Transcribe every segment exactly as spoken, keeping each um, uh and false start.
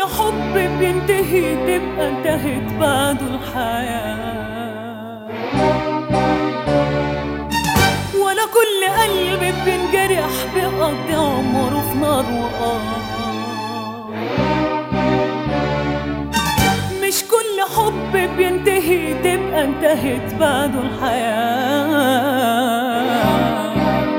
حب بينتهي تبقى انتهت بعده الحياة، ولا كل قلب بينجرح بيقضي عمره في نار وقار. مش كل حب بينتهي تبقى انتهت بعده الحياة،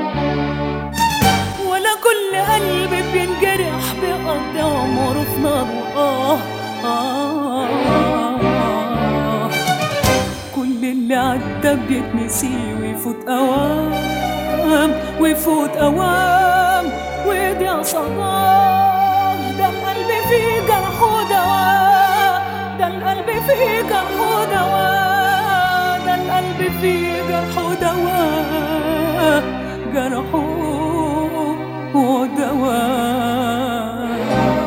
ولا كل قلب بينجرح بيقضي عمره في نار وآه آه آه. كل اللي عدى بيتنسي ويفوت أوام ويفوت أوام ويضيع صداه. ده القلب فيه جرح ودواء، ده القلب فيه جرح ودواء، ده القلب فيه جرح ودواء، جرح ودواء.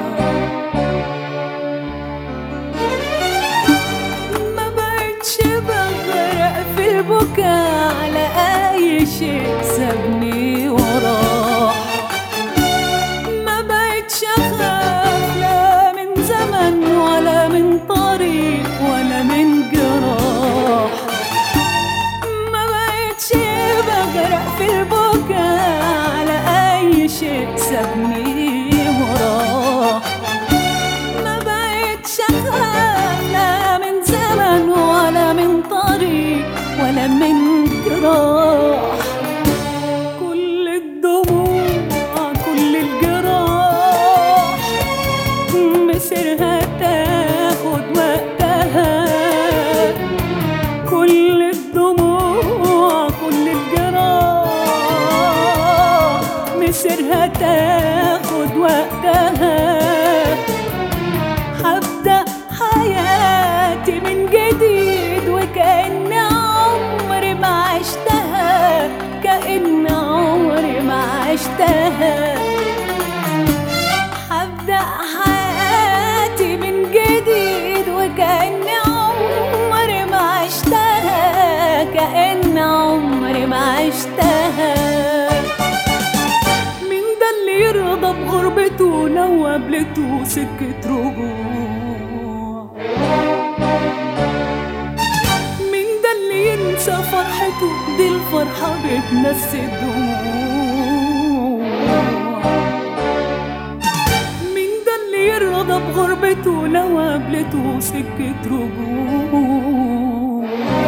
ما بقتش بغرق في البكاء على أي شيء سابني وراه. ما بقتش أخاف لا من زمن ولا من طريق ولا من جراح. ما بقتش بغرق في البكاء على أي شيء سابني وراه. ما بقتش أخاف لا من زمن ولا من طريق ولا من جراح. كل الدموع كل الجراح مسيرها تاخد وقتها. كل الدموع كل الجراح مسيرها تاخد وقتها. هبدأ حياتي من جديد وكأن عمري ما عشتها، كأن عمري ما عشتها. هبدأ حياتي من جديد وكأن عمري ما عشتها، كأن عمري ما عشتها. مين ده اللي يرضى بغربته لو قابلته سكة رجوع؟ مين ده اللي ينسى فرحته دي الفرحة بتنسي الدموع؟ مين ده اللي يرضى بغربته لو قابلته سكة رجوع؟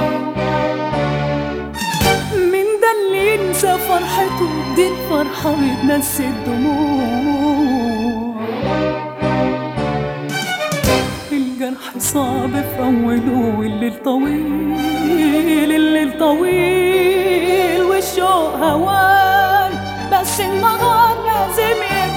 مين ده اللي ينسى فرحته دي الفرحة بتنسي الدموع؟ الجرح صعب في أوله والليل طويل، الليل طويل والشوق هوان، بس النهار لازم